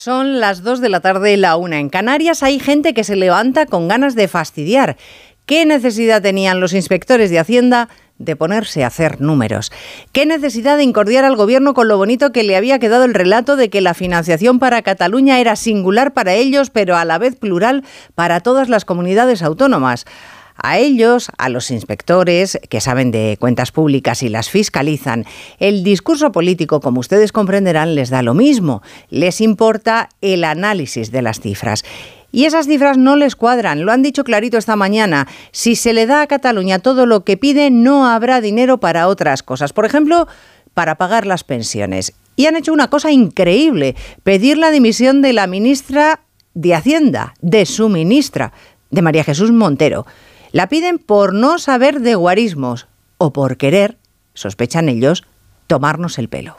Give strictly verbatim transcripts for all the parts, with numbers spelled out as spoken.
Son las dos de la tarde, la una en Canarias. Hay gente que se levanta con ganas de fastidiar. ¿Qué necesidad tenían los inspectores de Hacienda de ponerse a hacer números? ¿Qué necesidad de incordiar al gobierno con lo bonito que le había quedado el relato de que la financiación para Cataluña era singular para ellos, pero a la vez plural para todas las comunidades autónomas? A ellos, a los inspectores que saben de cuentas públicas y las fiscalizan, el discurso político, como ustedes comprenderán, les da lo mismo. Les importa el análisis de las cifras. Y esas cifras no les cuadran, lo han dicho clarito esta mañana. Si se le da a Cataluña todo lo que pide, no habrá dinero para otras cosas. Por ejemplo, para pagar las pensiones. Y han hecho una cosa increíble, pedir la dimisión de la ministra de Hacienda, de su ministra, de María Jesús Montero. La piden por no saber de guarismos o por querer, sospechan ellos, tomarnos el pelo.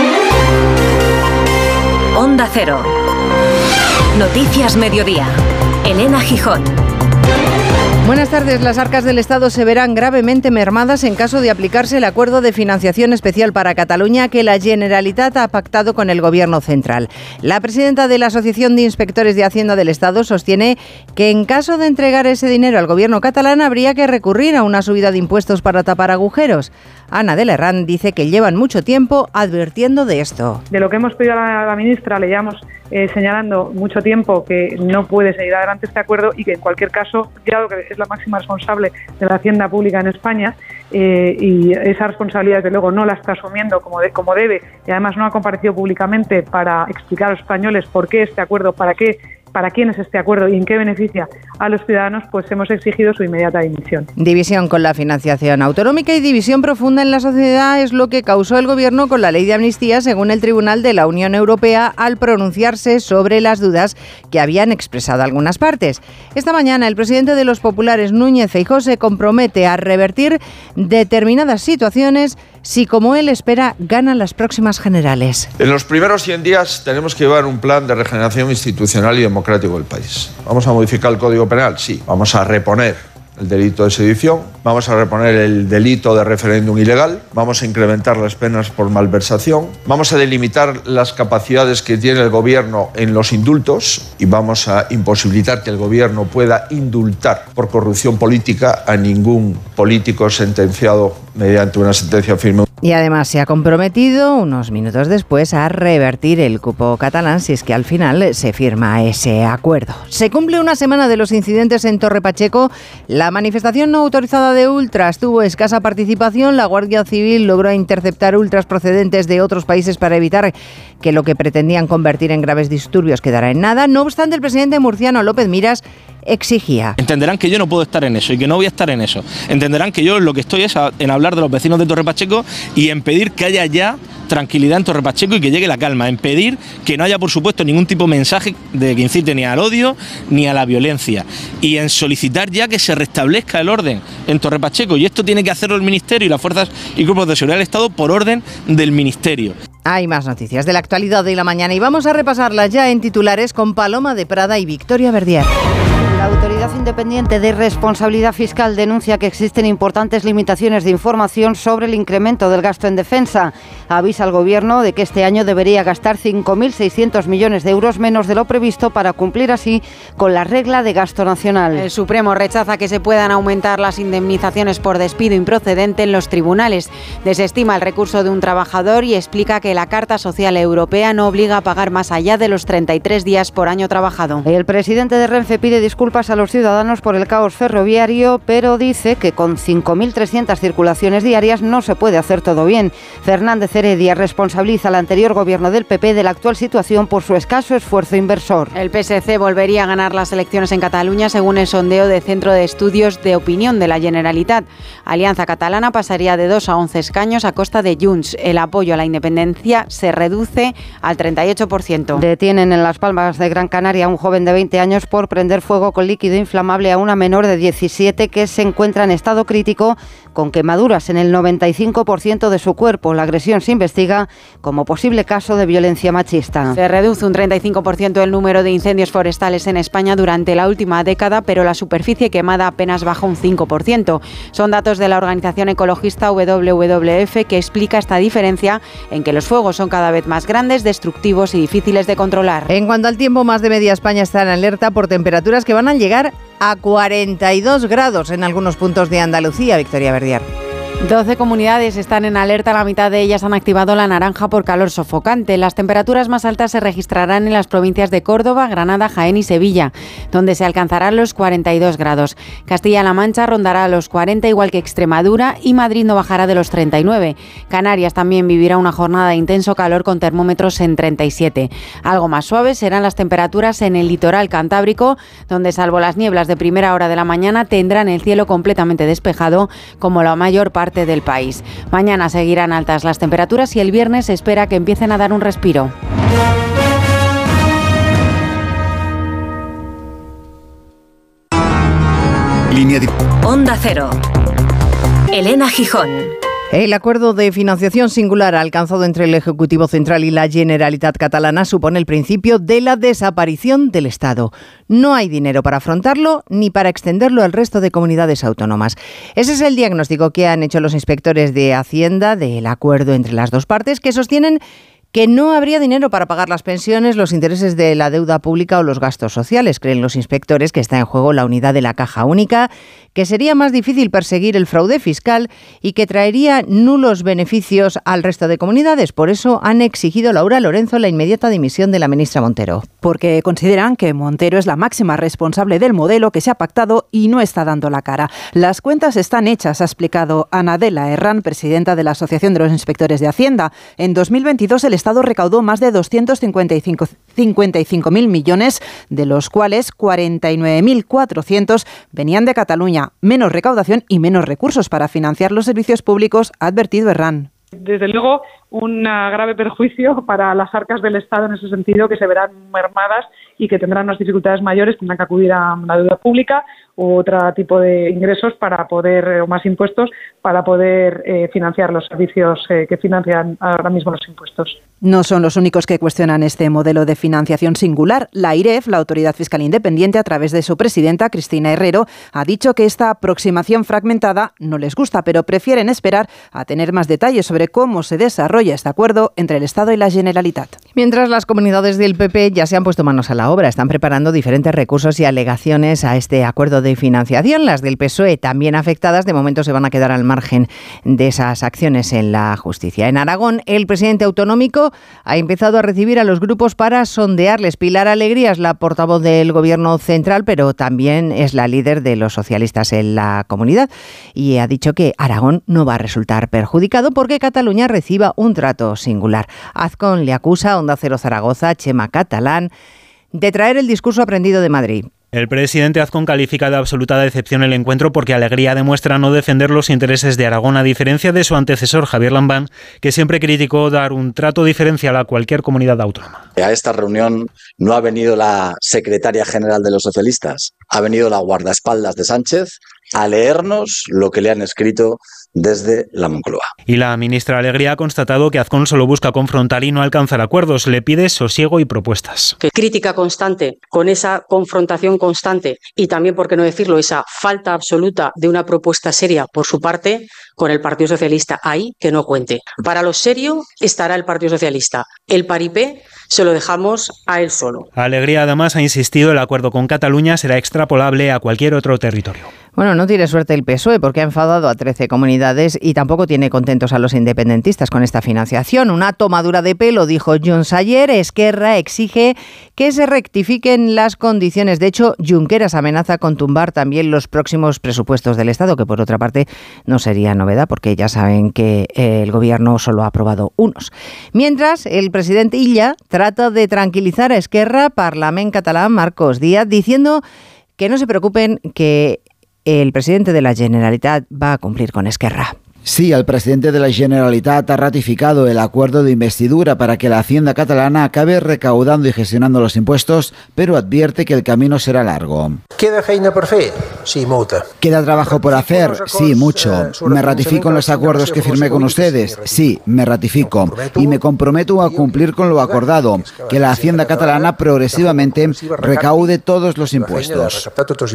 Onda Cero. Noticias Mediodía. Elena Gijón. Buenas tardes. Las arcas del Estado se verán gravemente mermadas en caso de aplicarse el acuerdo de financiación especial para Cataluña que la Generalitat ha pactado con el Gobierno central. La presidenta de la Asociación de Inspectores de Hacienda del Estado sostiene que en caso de entregar ese dinero al Gobierno catalán habría que recurrir a una subida de impuestos para tapar agujeros. Ana de la Herrán dice que llevan mucho tiempo advirtiendo de esto. De lo que hemos pedido a la, a la ministra le llevamos eh, señalando mucho tiempo que no puede seguir adelante este acuerdo y que en cualquier caso, ya que es la máxima responsable de la Hacienda Pública en España eh, y esa responsabilidad desde luego no la está asumiendo como, de, como debe y además no ha comparecido públicamente para explicar a los españoles por qué este acuerdo, para qué para quién es este acuerdo y en qué beneficia a los ciudadanos, pues hemos exigido su inmediata dimisión. División con la financiación autonómica y división profunda en la sociedad es lo que causó el Gobierno con la ley de amnistía, según el Tribunal de la Unión Europea, al pronunciarse sobre las dudas que habían expresado algunas partes. Esta mañana el presidente de los populares, Núñez Feijóo, se compromete a revertir determinadas situaciones si, como él espera, ganan las próximas generales. En los primeros cien días tenemos que llevar un plan de regeneración institucional y democrático del país. ¿Vamos a modificar el Código Penal? Sí. Vamos a reponer el delito de sedición, vamos a reponer el delito de referéndum ilegal, vamos a incrementar las penas por malversación, vamos a delimitar las capacidades que tiene el Gobierno en los indultos y vamos a imposibilitar que el Gobierno pueda indultar por corrupción política a ningún político sentenciado mediante una sentencia firme. Y además se ha comprometido, unos minutos después, a revertir el cupo catalán si es que al final se firma ese acuerdo. Se cumple una semana de los incidentes en Torre Pacheco. La manifestación no autorizada de ultras tuvo escasa participación. La Guardia Civil logró interceptar ultras procedentes de otros países para evitar que lo que pretendían convertir en graves disturbios quedara en nada. No obstante, el presidente murciano López Miras exigía. Entenderán que yo no puedo estar en eso y que no voy a estar en eso. Entenderán que yo lo que estoy es a, en hablar de los vecinos de Torre Pacheco y en pedir que haya ya tranquilidad en Torre Pacheco y que llegue la calma, en pedir que no haya, por supuesto, ningún tipo de mensaje de que incite ni al odio ni a la violencia y en solicitar ya que se restablezca el orden en Torre Pacheco, y esto tiene que hacerlo el Ministerio y las fuerzas y grupos de seguridad del Estado por orden del Ministerio. Hay más noticias de la actualidad de la mañana y vamos a repasarlas ya en titulares con Paloma de Prada y Victoria Verdier. La Autoridad Independiente de Responsabilidad Fiscal denuncia que existen importantes limitaciones de información sobre el incremento del gasto en defensa. Avisa al Gobierno de que este año debería gastar cinco mil seiscientos millones de euros menos de lo previsto para cumplir así con la regla de gasto nacional. El Supremo rechaza que se puedan aumentar las indemnizaciones por despido improcedente en los tribunales. Desestima el recurso de un trabajador y explica que la Carta Social Europea no obliga a pagar más allá de los treinta y tres días por año trabajado. El presidente de Renfe pide disculpas a los ciudadanos por el caos ferroviario, pero dice que con cinco mil trescientas circulaciones diarias no se puede hacer todo bien. Fernández Heredia responsabiliza al anterior gobierno del P P de la actual situación por su escaso esfuerzo inversor. El P S C volvería a ganar las elecciones en Cataluña según el sondeo del Centro de Estudios de Opinión de la Generalitat. Alianza Catalana pasaría de dos a once escaños a costa de Junts. El apoyo a la independencia se reduce al treinta y ocho por ciento. Detienen en Las Palmas de Gran Canaria a un joven de veinte años por prender fuego con líquido inflamable a una menor de diecisiete que se encuentra en estado crítico con quemaduras en el noventa y cinco por ciento de su cuerpo. La agresión se investiga como posible caso de violencia machista. Se reduce un treinta y cinco por ciento el número de incendios forestales en España durante la última década, pero la superficie quemada apenas baja un cinco por ciento. Son datos de la organización ecologista W W F, que explica esta diferencia en que los fuegos son cada vez más grandes, destructivos y difíciles de controlar. En cuanto al tiempo, más de media España está en alerta por temperaturas que van a llegar a cuarenta y dos grados en algunos puntos de Andalucía. Victoria Verdier. doce comunidades están en alerta, la mitad de ellas han activado la naranja por calor sofocante. Las temperaturas más altas se registrarán en las provincias de Córdoba, Granada, Jaén y Sevilla, donde se alcanzarán los cuarenta y dos grados. Castilla-La Mancha rondará los cuarenta, igual que Extremadura, y Madrid no bajará de los treinta y nueve. Canarias también vivirá una jornada de intenso calor con termómetros en treinta y siete. Algo más suaves serán las temperaturas en el litoral cantábrico, donde salvo las nieblas de primera hora de la mañana tendrán el cielo completamente despejado, como la mayor parte del país. Mañana seguirán altas las temperaturas y el viernes se espera que empiecen a dar un respiro. Línea de... Onda Cero. Elena Gijón. El acuerdo de financiación singular alcanzado entre el Ejecutivo Central y la Generalitat Catalana supone el principio de la desaparición del Estado. No hay dinero para afrontarlo ni para extenderlo al resto de comunidades autónomas. Ese es el diagnóstico que han hecho los inspectores de Hacienda del acuerdo entre las dos partes, que sostienen que no habría dinero para pagar las pensiones, los intereses de la deuda pública o los gastos sociales. Creen los inspectores que está en juego la unidad de la Caja Única, que sería más difícil perseguir el fraude fiscal y que traería nulos beneficios al resto de comunidades. Por eso han exigido, Laura Lorenzo, la inmediata dimisión de la ministra Montero. Porque consideran que Montero es la máxima responsable del modelo que se ha pactado y no está dando la cara. Las cuentas están hechas, ha explicado Anadela Herrán, presidenta de la Asociación de los Inspectores de Hacienda. En dos mil veintidós el Estado recaudó más de doscientos cincuenta y cinco mil millones, de los cuales cuarenta y nueve mil cuatrocientos venían de Cataluña. Menos recaudación y menos recursos para financiar los servicios públicos, ha advertido Herrán. Desde luego, un grave perjuicio para las arcas del Estado en ese sentido, que se verán mermadas y que tendrán unas dificultades mayores, tendrán que acudir a la deuda pública u otro tipo de ingresos para poder, o más impuestos, para poder eh, financiar los servicios eh, que financian ahora mismo los impuestos. No son los únicos que cuestionan este modelo de financiación singular. La AIREF, la Autoridad Fiscal Independiente, a través de su presidenta, Cristina Herrero, ha dicho que esta aproximación fragmentada no les gusta, pero prefieren esperar a tener más detalles sobre cómo se desarrolla este acuerdo entre el Estado y la Generalitat. Mientras las comunidades del P P ya se han puesto manos a la obra, están preparando diferentes recursos y alegaciones a este acuerdo de financiación. Las del P S O E, también afectadas, de momento se van a quedar al margen de esas acciones en la justicia. En Aragón, el presidente autonómico ha empezado a recibir a los grupos para sondearles. Pilar Alegría es la portavoz del Gobierno central, pero también es la líder de los socialistas en la comunidad, y ha dicho que Aragón no va a resultar perjudicado porque Cataluña reciba un trato singular. Azcón le acusa a Onda Cero Zaragoza, Chema Catalán, de traer el discurso aprendido de Madrid. El presidente Azcón califica de absoluta decepción el encuentro porque Alegría demuestra no defender los intereses de Aragón, a diferencia de su antecesor Javier Lambán, que siempre criticó dar un trato diferencial a cualquier comunidad autónoma. A esta reunión no ha venido la secretaria general de los socialistas, ha venido la guardaespaldas de Sánchez a leernos lo que le han escrito desde la Moncloa. Y la ministra Alegría ha constatado que Azcón solo busca confrontar y no alcanzar acuerdos. Le pide sosiego y propuestas. Que crítica constante, con esa confrontación constante y también, por qué no decirlo, esa falta absoluta de una propuesta seria por su parte con el Partido Socialista. Ahí que no cuente. Para lo serio estará el Partido Socialista. El paripé se lo dejamos a él solo. Alegría además ha insistido el acuerdo con Cataluña será extrapolable a cualquier otro territorio. Bueno, no tiene suerte el P S O E porque ha enfadado a trece comunidades y tampoco tiene contentos a los independentistas con esta financiación. Una tomadura de pelo, dijo Junts ayer. Esquerra exige que se rectifiquen las condiciones. De hecho, Junqueras amenaza con tumbar también los próximos presupuestos del Estado, que por otra parte no sería novedad porque ya saben que el Gobierno solo ha aprobado unos. Mientras, el presidente Illa trata de tranquilizar a Esquerra, Parlament catalán, Marcos Díaz, diciendo que no se preocupen, que el presidente de la Generalitat va a cumplir con Esquerra. Sí, el presidente de la Generalitat ha ratificado el acuerdo de investidura para que la Hacienda catalana acabe recaudando y gestionando los impuestos, pero advierte que el camino será largo. ¿Queda feina por fer? Sí, molta. ¿Queda trabajo por hacer? Sí, mucho. ¿Me ratifico en los acuerdos que firmé con ustedes? Sí, me ratifico. Y me comprometo a cumplir con lo acordado, que la Hacienda catalana progresivamente recaude todos los impuestos.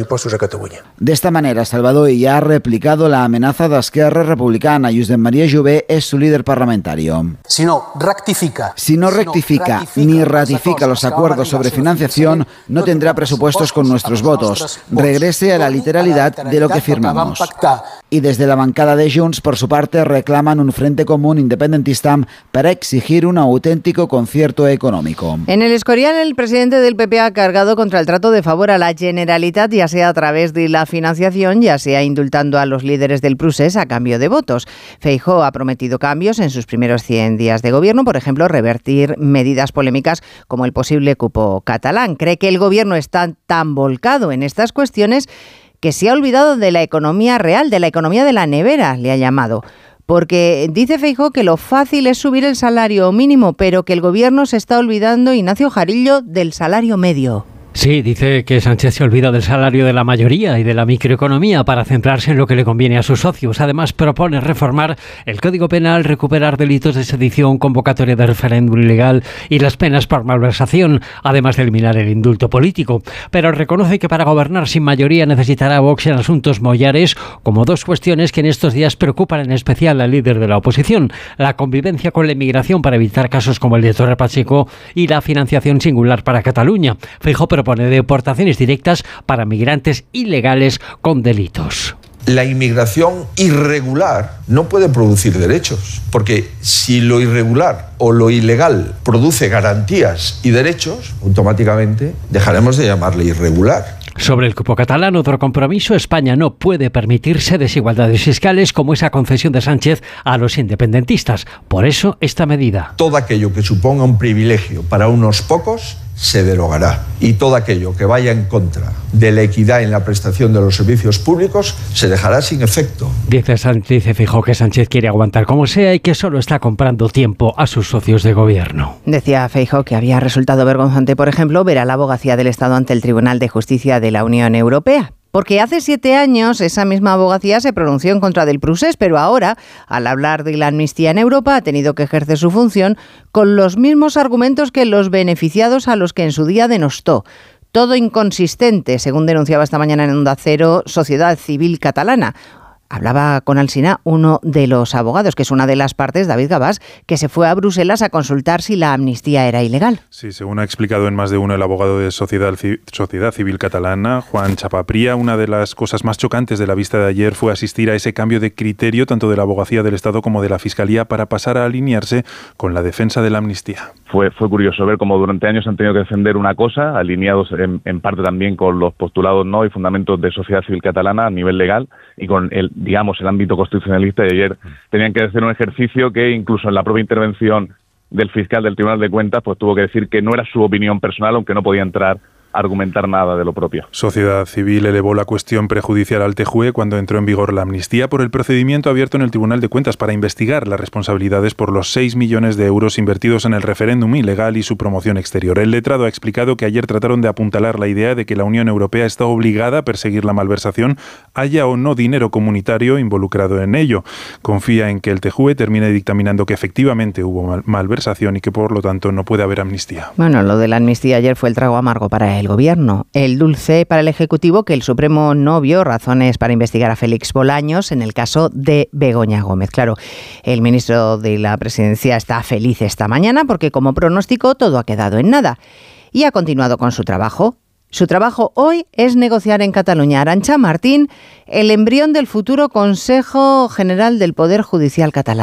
De esta manera, Salvador Illa ha replicado la amenaza de Esquerra Republicana. Josep María Jové es su líder parlamentario. Si no rectifica, si no rectifica ni ratifica los acuerdos sobre financiación, no tendrá presupuestos con nuestros votos. Regrese a la literalidad de lo que firmamos. Y desde la bancada de Junts, por su parte, reclaman un frente común independentista para exigir un auténtico concierto económico. En el Escorial, el presidente del P P ha cargado contra el trato de favor a la Generalitat, ya sea a través de la financiación, ya sea indultando a los líderes del Procés a cambio de votos. Feijóo ha prometido cambios en sus primeros cien días de gobierno, por ejemplo, revertir medidas polémicas como el posible cupo catalán. Cree que el gobierno está tan volcado en estas cuestiones que se ha olvidado de la economía real, de la economía de la nevera, le ha llamado. Porque dice Feijóo que lo fácil es subir el salario mínimo, pero que el gobierno se está olvidando, Ignacio Jarillo, del salario medio. Sí, dice que Sánchez se olvida del salario de la mayoría y de la microeconomía para centrarse en lo que le conviene a sus socios. Además, propone reformar el Código Penal, recuperar delitos de sedición, convocatoria de referéndum ilegal y las penas por malversación, además de eliminar el indulto político. Pero reconoce que para gobernar sin mayoría necesitará Vox en asuntos mollares, como dos cuestiones que en estos días preocupan en especial al líder de la oposición: la convivencia con la inmigración para evitar casos como el de Torre Pacheco y la financiación singular para Cataluña. Feijóo propone deportaciones directas para migrantes ilegales con delitos. La inmigración irregular no puede producir derechos, porque si lo irregular o lo ilegal produce garantías y derechos, automáticamente dejaremos de llamarle irregular. Sobre el cupo catalán, otro compromiso: España no puede permitirse desigualdades fiscales como esa concesión de Sánchez a los independentistas. Por eso, esta medida. Todo aquello que suponga un privilegio para unos pocos se derogará, y todo aquello que vaya en contra de la equidad en la prestación de los servicios públicos se dejará sin efecto. Dice Sánchez, se fijó que Sánchez quiere aguantar como sea y que solo está comprando tiempo a sus socios de gobierno. Decía Feijóo que había resultado vergonzante, por ejemplo, ver a la abogacía del Estado ante el Tribunal de Justicia de la Unión Europea. Porque hace siete años esa misma abogacía se pronunció en contra del Procés, pero ahora, al hablar de la amnistía en Europa, ha tenido que ejercer su función con los mismos argumentos que los beneficiados a los que en su día denostó. Todo inconsistente, según denunciaba esta mañana en Onda Cero Sociedad Civil Catalana. Hablaba con Alsina uno de los abogados, que es una de las partes, David Gabás, que se fue a Bruselas a consultar si la amnistía era ilegal. Sí, según ha explicado en más de uno el abogado de Sociedad, Sociedad Civil Catalana, Juan Chapapría, una de las cosas más chocantes de la vista de ayer fue asistir a ese cambio de criterio tanto de la abogacía del Estado como de la Fiscalía para pasar a alinearse con la defensa de la amnistía. Fue, fue curioso ver cómo durante años han tenido que defender una cosa, alineados en, en parte también con los postulados no y fundamentos de Sociedad Civil Catalana a nivel legal y con el, digamos, el ámbito constitucionalista, y ayer tenían que hacer un ejercicio que incluso en la propia intervención del fiscal del Tribunal de Cuentas pues tuvo que decir que no era su opinión personal, aunque no podía entrar argumentar nada de lo propio. Sociedad Civil elevó la cuestión prejudicial al T J U E cuando entró en vigor la amnistía por el procedimiento abierto en el Tribunal de Cuentas para investigar las responsabilidades por los seis millones de euros invertidos en el referéndum ilegal y su promoción exterior. El letrado ha explicado que ayer trataron de apuntalar la idea de que la Unión Europea está obligada a perseguir la malversación, haya o no dinero comunitario involucrado en ello. Confía en que el T J U E termine dictaminando que efectivamente hubo mal- malversación y que por lo tanto no puede haber amnistía. Bueno, lo de la amnistía ayer fue el trago amargo para él. El gobierno. El dulce para el Ejecutivo, que el Supremo no vio razones para investigar a Félix Bolaños en el caso de Begoña Gómez. Claro, el ministro de la Presidencia está feliz esta mañana porque, como pronosticó, todo ha quedado en nada. Y ha continuado con su trabajo. Su trabajo hoy es negociar en Cataluña. Arantxa Martín, el embrión del futuro Consejo General del Poder Judicial catalán.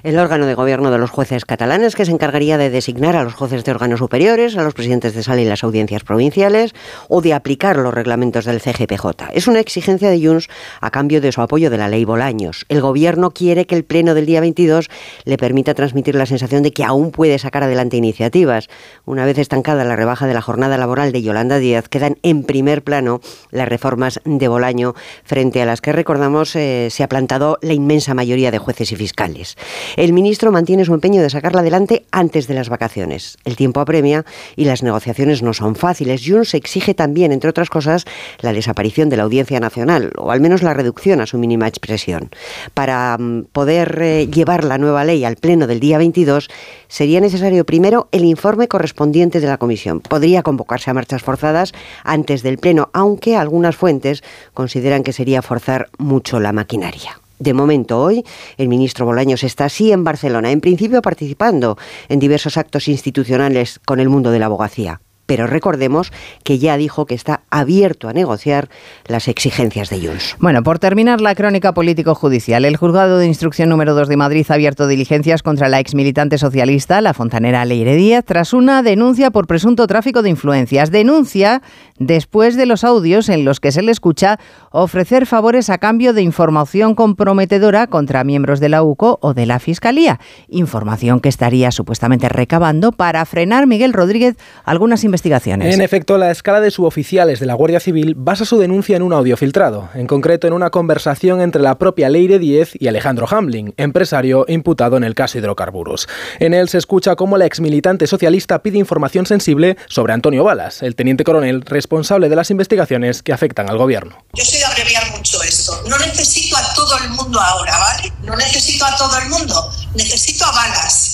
el órgano de gobierno de los jueces catalanes, que se encargaría de designar a los jueces de órganos superiores, a los presidentes de sala y las audiencias provinciales, o de aplicar los reglamentos del C G P J. Es una exigencia de Junts a cambio de su apoyo de la ley Bolaños. El gobierno quiere que el pleno del día veintidós le permita transmitir la sensación de que aún puede sacar adelante iniciativas. Una vez estancada la rebaja de la jornada laboral de Yolanda Díaz, quedan en primer plano las reformas de Bolaño, frente a las que, recordamos, eh, se ha plantado la inmensa mayoría de jueces y fiscales. El ministro mantiene su empeño de sacarla adelante antes de las vacaciones. El tiempo apremia y las negociaciones no son fáciles. Junts exige también, entre otras cosas, la desaparición de la Audiencia Nacional, o al menos la reducción a su mínima expresión. Para um, poder eh, llevar la nueva ley al pleno del día veintidós, sería necesario primero el informe correspondiente de la comisión. Podría convocarse a marchas forzadas antes del pleno, aunque algunas fuentes consideran que sería forzar mucho la maquinaria. De momento, hoy, el ministro Bolaños está así en Barcelona, en principio participando en diversos actos institucionales con el mundo de la abogacía. Pero recordemos que ya dijo que está abierto a negociar las exigencias de Junts. Bueno, por terminar la crónica político-judicial, el Juzgado de Instrucción número dos de Madrid ha abierto diligencias contra la exmilitante socialista, la fontanera Leire Díaz, tras una denuncia por presunto tráfico de influencias. Denuncia después de los audios en los que se le escucha ofrecer favores a cambio de información comprometedora contra miembros de la U C O o de la Fiscalía. Información que estaría supuestamente recabando para frenar Miguel Rodríguez algunas investigaciones. En efecto, la escala de suboficiales de la Guardia Civil basa su denuncia en un audio filtrado, en concreto en una conversación entre la propia Leire Díez y Alejandro Hamling, empresario imputado en el caso hidrocarburos. En él se escucha cómo la exmilitante socialista pide información sensible sobre Antonio Balas, el teniente coronel responsable de las investigaciones que afectan al gobierno. Yo soy de abreviar mucho esto. No necesito a todo el mundo ahora, ¿vale? No necesito a todo el mundo, necesito a Balas.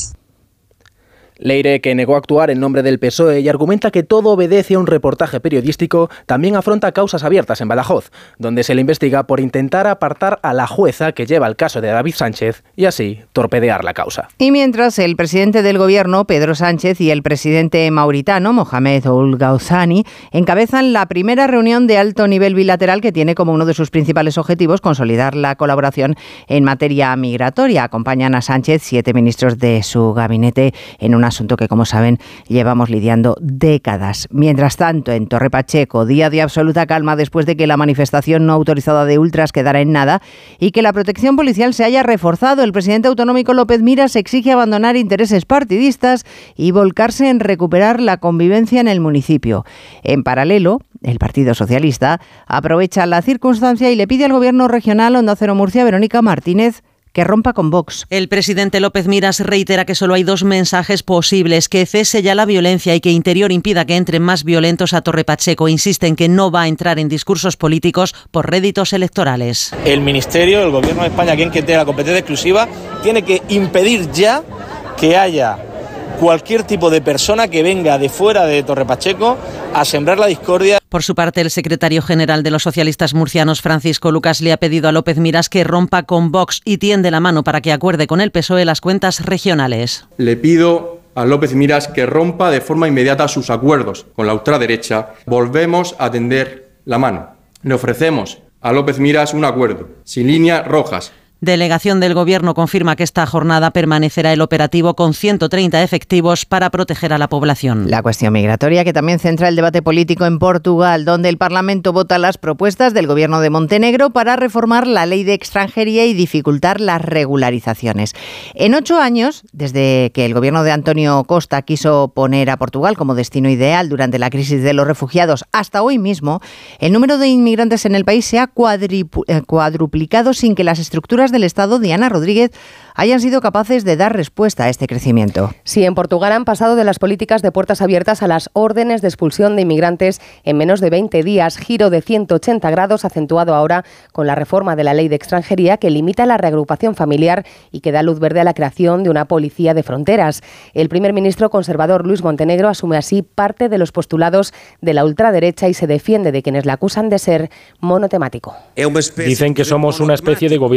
Leire, que negó actuar en nombre del P S O E y argumenta que todo obedece a un reportaje periodístico, también afronta causas abiertas en Badajoz, donde se le investiga por intentar apartar a la jueza que lleva el caso de David Sánchez y así torpedear la causa. Y mientras, el presidente del gobierno, Pedro Sánchez, y el presidente mauritano, Mohamed Ould Ghazouani, encabezan la primera reunión de alto nivel bilateral que tiene como uno de sus principales objetivos consolidar la colaboración en materia migratoria. Acompañan a Sánchez siete ministros de su gabinete en una asunto que, como saben, llevamos lidiando décadas. Mientras tanto, en Torre Pacheco, día de absoluta calma después de que la manifestación no autorizada de ultras quedara en nada y que la protección policial se haya reforzado. El presidente autonómico López Miras exige abandonar intereses partidistas y volcarse en recuperar la convivencia en el municipio. En paralelo, el Partido Socialista aprovecha la circunstancia y le pide al gobierno regional Onda Cero Murcia, Verónica Martínez, que rompa con Vox. El presidente López Miras reitera que solo hay dos mensajes posibles: que cese ya la violencia y que Interior impida que entren más violentos a Torre Pacheco. Insiste en que no va a entrar en discursos políticos por réditos electorales. El Ministerio, el Gobierno de España, quien tiene la competencia exclusiva, tiene que impedir ya que haya cualquier tipo de persona que venga de fuera de Torre Pacheco a sembrar la discordia. Por su parte, el secretario general de los socialistas murcianos, Francisco Lucas, le ha pedido a López Miras que rompa con Vox y tiende la mano para que acuerde con el P S O E las cuentas regionales. Le pido a López Miras que rompa de forma inmediata sus acuerdos con la ultraderecha. Volvemos a tender la mano. Le ofrecemos a López Miras un acuerdo sin líneas rojas. Delegación del Gobierno confirma que esta jornada permanecerá el operativo con ciento treinta efectivos para proteger a la población. La cuestión migratoria, que también centra el debate político en Portugal, donde el Parlamento vota las propuestas del Gobierno de Montenegro para reformar la ley de extranjería y dificultar las regularizaciones. En ocho años, desde que el Gobierno de Antonio Costa quiso poner a Portugal como destino ideal durante la crisis de los refugiados, hasta hoy mismo, el número de inmigrantes en el país se ha cuadripu- eh, cuadruplicado sin que las estructuras del Estado, Diana Rodríguez, hayan sido capaces de dar respuesta a este crecimiento. Sí, en Portugal han pasado de las políticas de puertas abiertas a las órdenes de expulsión de inmigrantes en menos de veinte días, giro de ciento ochenta grados acentuado ahora con la reforma de la ley de extranjería que limita la reagrupación familiar y que da luz verde a la creación de una policía de fronteras. El primer ministro conservador Luis Montenegro asume así parte de los postulados de la ultraderecha y se defiende de quienes la acusan de ser monotemático. Dicen que somos una especie de gobierno monotemático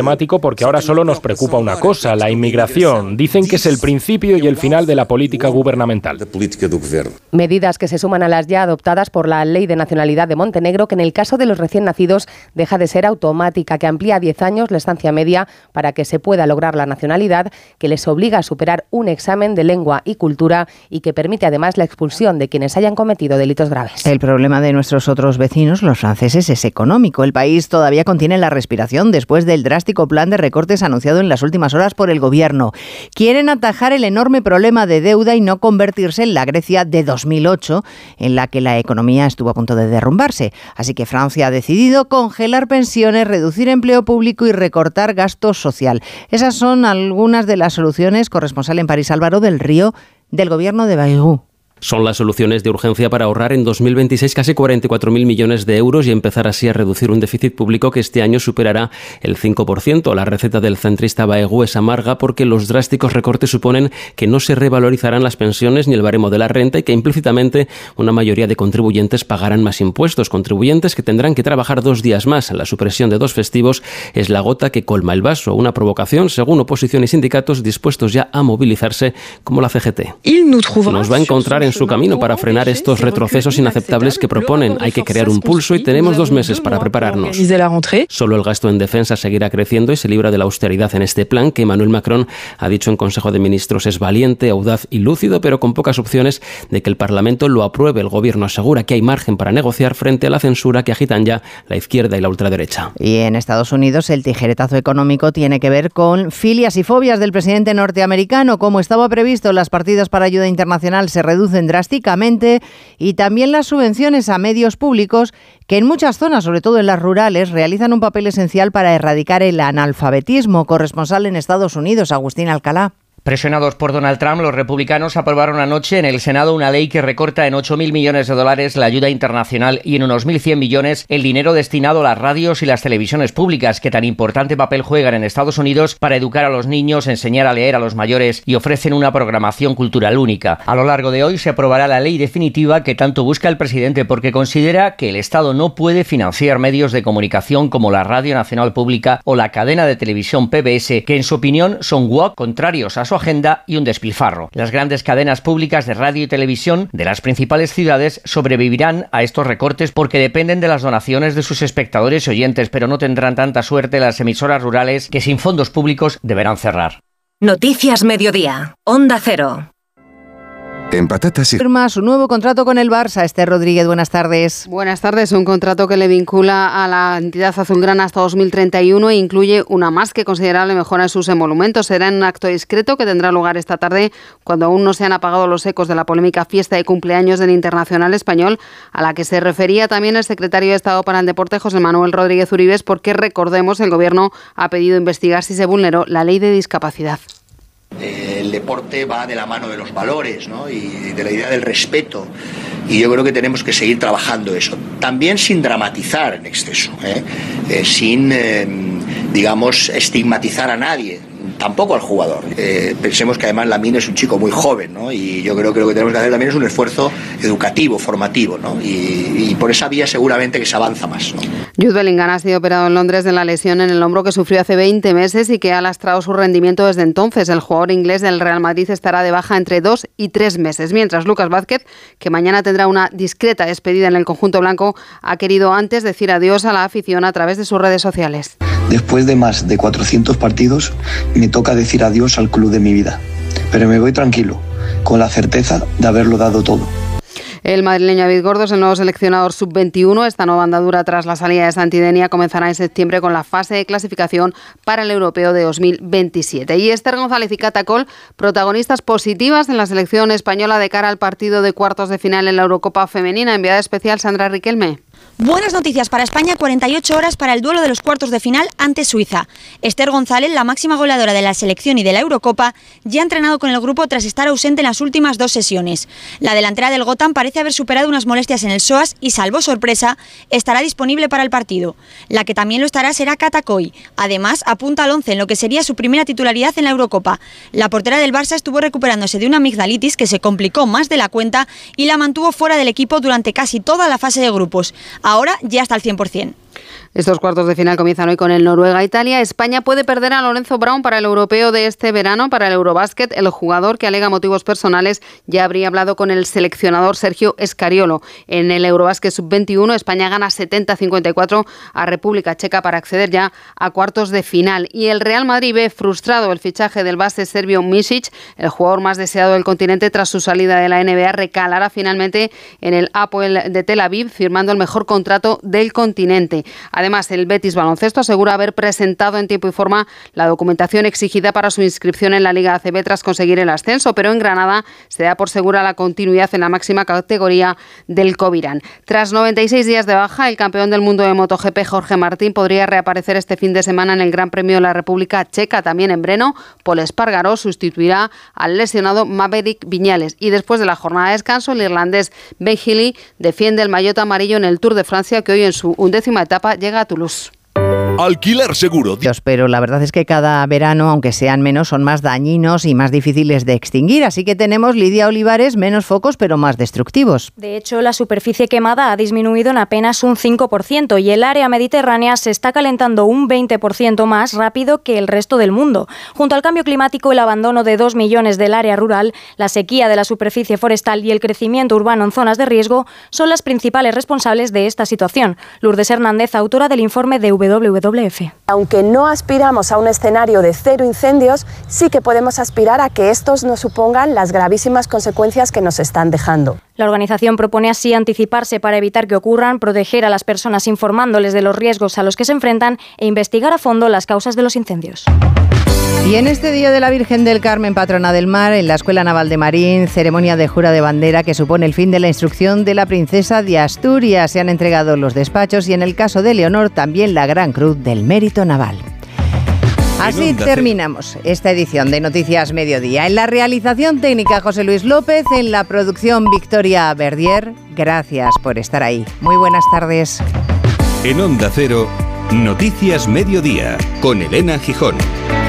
sistemático porque ahora solo nos preocupa una cosa, la inmigración. Dicen que es el principio y el final de la política gubernamental. Medidas que se suman a las ya adoptadas por la Ley de Nacionalidad de Montenegro, que en el caso de los recién nacidos deja de ser automática, que amplía a diez años la estancia media para que se pueda lograr la nacionalidad, que les obliga a superar un examen de lengua y cultura y que permite además la expulsión de quienes hayan cometido delitos graves. El problema de nuestros otros vecinos, los franceses, es económico. El país todavía contiene la respiración después del drástico plan de recortes anunciado en las últimas horas por el gobierno. Quieren atajar el enorme problema de deuda y no convertirse en la Grecia de dos mil ocho, en la que la economía estuvo a punto de derrumbarse. Así que Francia ha decidido congelar pensiones, reducir empleo público y recortar gasto social. Esas son algunas de las soluciones, corresponsal en París Álvaro del Río, del gobierno de Bayrou. Son las soluciones de urgencia para ahorrar en dos mil veintiséis casi cuarenta y cuatro mil millones de euros y empezar así a reducir un déficit público que este año superará el cinco por ciento. La receta del centrista Bayrou es amarga porque los drásticos recortes suponen que no se revalorizarán las pensiones ni el baremo de la renta y que implícitamente una mayoría de contribuyentes pagarán más impuestos. Contribuyentes que tendrán que trabajar dos días más. La supresión de dos festivos es la gota que colma el vaso. Una provocación, según oposición y sindicatos dispuestos ya a movilizarse como la C G T. Nos va a encontrar en su camino para frenar estos retrocesos inaceptables que proponen. Hay que crear un pulso y tenemos dos meses para prepararnos. Solo el gasto en defensa seguirá creciendo y se libra de la austeridad en este plan que Emmanuel Macron ha dicho en Consejo de Ministros es valiente, audaz y lúcido, pero con pocas opciones de que el Parlamento lo apruebe. El Gobierno asegura que hay margen para negociar frente a la censura que agitan ya la izquierda y la ultraderecha. Y en Estados Unidos el tijeretazo económico tiene que ver con filias y fobias del presidente norteamericano. Como estaba previsto, las partidas para ayuda internacional se reducen drásticamente y también las subvenciones a medios públicos que en muchas zonas, sobre todo en las rurales, realizan un papel esencial para erradicar el analfabetismo. Corresponsal en Estados Unidos, Agustín Alcalá. Presionados por Donald Trump, los republicanos aprobaron anoche en el Senado una ley que recorta en ocho mil millones de dólares la ayuda internacional y en unos mil cien millones el dinero destinado a las radios y las televisiones públicas, que tan importante papel juegan en Estados Unidos para educar a los niños, enseñar a leer a los mayores y ofrecen una programación cultural única. A lo largo de hoy se aprobará la ley definitiva que tanto busca el presidente porque considera que el Estado no puede financiar medios de comunicación como la Radio Nacional Pública o la cadena de televisión P B S, que en su opinión son woke, contrarios a su agenda y un despilfarro. Las grandes cadenas públicas de radio y televisión de las principales ciudades sobrevivirán a estos recortes porque dependen de las donaciones de sus espectadores y oyentes, pero no tendrán tanta suerte las emisoras rurales que sin fondos públicos deberán cerrar. Noticias Mediodía, Onda Cero. En patatas y... Firma su nuevo contrato con el Barça. Esther Rodríguez, buenas tardes. Buenas tardes. Un contrato que le vincula a la entidad azulgrana hasta dos mil treinta y uno e incluye una más que considerable mejora en sus emolumentos. Será en un acto discreto que tendrá lugar esta tarde cuando aún no se han apagado los ecos de la polémica fiesta de cumpleaños del Internacional Español, a la que se refería también el secretario de Estado para el Deporte, José Manuel Rodríguez Uribes, porque, recordemos, el Gobierno ha pedido investigar si se vulneró la ley de discapacidad. El deporte va de la mano de los valores, ¿no? Y de la idea del respeto, y yo creo que tenemos que seguir trabajando eso, también sin dramatizar en exceso, ¿eh? Eh, sin, eh, digamos, estigmatizar a nadie, tampoco al jugador. Eh, pensemos que además Lamine es un chico muy joven, ¿no? Y yo creo que lo que tenemos que hacer también es un esfuerzo educativo, formativo, ¿no? Y, y por esa vía seguramente que se avanza más, ¿no? Jude Bellingham ha sido operado en Londres de la lesión en el hombro que sufrió hace veinte meses y que ha lastrado su rendimiento desde entonces. El jugador inglés del Real Madrid estará de baja entre dos y tres meses, mientras Lucas Vázquez, que mañana tendrá una discreta despedida en el conjunto blanco, ha querido antes decir adiós a la afición a través de sus redes sociales. Después de más de cuatrocientos partidos, me toca decir adiós al club de mi vida. Pero me voy tranquilo, con la certeza de haberlo dado todo. El madrileño David Gordo es el nuevo seleccionador sub veintiuno. Esta nueva andadura tras la salida de Santidenia comenzará en septiembre con la fase de clasificación para el Europeo de dos mil veintisiete. Y Esther González y Cata Coll, protagonistas positivas en la selección española de cara al partido de cuartos de final en la Eurocopa Femenina. Enviada especial Sandra Riquelme. Buenas noticias para España, cuarenta y ocho horas para el duelo de los cuartos de final ante Suiza. Esther González, la máxima goleadora de la selección y de la Eurocopa, ya ha entrenado con el grupo tras estar ausente en las últimas dos sesiones. La delantera del Gotham parece haber superado unas molestias en el psoas y, salvo sorpresa, estará disponible para el partido. La que también lo estará será Cata Coll. Además, apunta al once en lo que sería su primera titularidad en la Eurocopa. La portera del Barça estuvo recuperándose de una amigdalitis que se complicó más de la cuenta y la mantuvo fuera del equipo durante casi toda la fase de grupos. Ahora ya está al cien por cien. Estos cuartos de final comienzan hoy con el Noruega-Italia. España puede perder a Lorenzo Brown para el europeo de este verano, para el Eurobásquet. El jugador, que alega motivos personales, ya habría hablado con el seleccionador Sergio Scariolo. En el Eurobásquet sub veintiuno, España gana setenta a cincuenta y cuatro a República Checa para acceder ya a cuartos de final. Y el Real Madrid ve frustrado el fichaje del base serbio Misic, el jugador más deseado del continente tras su salida de la N B A. Recalará finalmente en el Hapoel de Tel Aviv, firmando el mejor contrato del continente. Además, el Betis Baloncesto asegura haber presentado en tiempo y forma la documentación exigida para su inscripción en la Liga A C B tras conseguir el ascenso, pero en Granada se da por segura la continuidad en la máxima categoría del Covirán. Tras noventa y seis días de baja, el campeón del mundo de MotoGP, Jorge Martín, podría reaparecer este fin de semana en el Gran Premio de la República Checa. También en Brno, Pol Espargaró sustituirá al lesionado Maverick Viñales. Y después de la jornada de descanso, el irlandés Ben Healy defiende el maillot amarillo en el Tour de Francia, que hoy en su undécima etapa llega a Toulouse. Alquiler seguro. Pero la verdad es que cada verano, aunque sean menos, son más dañinos y más difíciles de extinguir. Así que tenemos, Lidia Olivares, menos focos pero más destructivos. De hecho, la superficie quemada ha disminuido en apenas un cinco por ciento y el área mediterránea se está calentando un veinte por ciento más rápido que el resto del mundo. Junto al cambio climático, el abandono de dos millones del área rural, la sequía de la superficie forestal y el crecimiento urbano en zonas de riesgo son las principales responsables de esta situación. Lourdes Hernández, autora del informe de W W F. Aunque no aspiramos a un escenario de cero incendios, sí que podemos aspirar a que estos no supongan las gravísimas consecuencias que nos están dejando. La organización propone así anticiparse para evitar que ocurran, proteger a las personas informándoles de los riesgos a los que se enfrentan e investigar a fondo las causas de los incendios. Y en este Día de la Virgen del Carmen, patrona del mar, en la Escuela Naval de Marín, ceremonia de jura de bandera que supone el fin de la instrucción de la princesa de Asturias. Se han entregado los despachos y en el caso de Leonor también la Gran Cruz del Mérito Naval. Así terminamos esta edición de Noticias Mediodía. En la realización técnica José Luis López, en la producción Victoria Verdier. Gracias por estar ahí. Muy buenas tardes. En Onda Cero, Noticias Mediodía, con Elena Gijón.